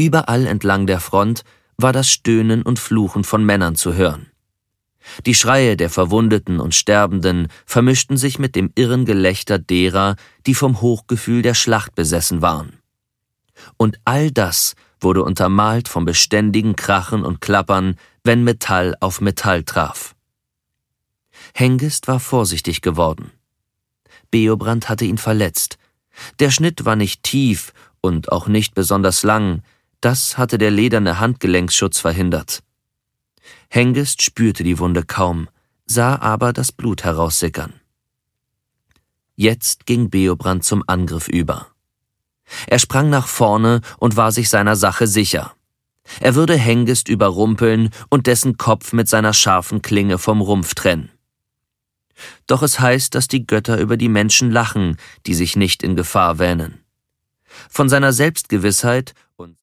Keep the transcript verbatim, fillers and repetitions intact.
Überall entlang der Front war das Stöhnen und Fluchen von Männern zu hören. Die Schreie der Verwundeten und Sterbenden vermischten sich mit dem irren Gelächter derer, die vom Hochgefühl der Schlacht besessen waren. Und all das wurde untermalt vom beständigen Krachen und Klappern, wenn Metall auf Metall traf. Hengist war vorsichtig geworden. Beobrand hatte ihn verletzt. Der Schnitt war nicht tief und auch nicht besonders lang, das hatte der lederne Handgelenksschutz verhindert. Hengist spürte die Wunde kaum, sah aber das Blut heraussickern. Jetzt ging Beobrand zum Angriff über. Er sprang nach vorne und war sich seiner Sache sicher. Er würde Hengist überrumpeln und dessen Kopf mit seiner scharfen Klinge vom Rumpf trennen. Doch es heißt, dass die Götter über die Menschen lachen, die sich nicht in Gefahr wähnen. Von seiner Selbstgewissheit und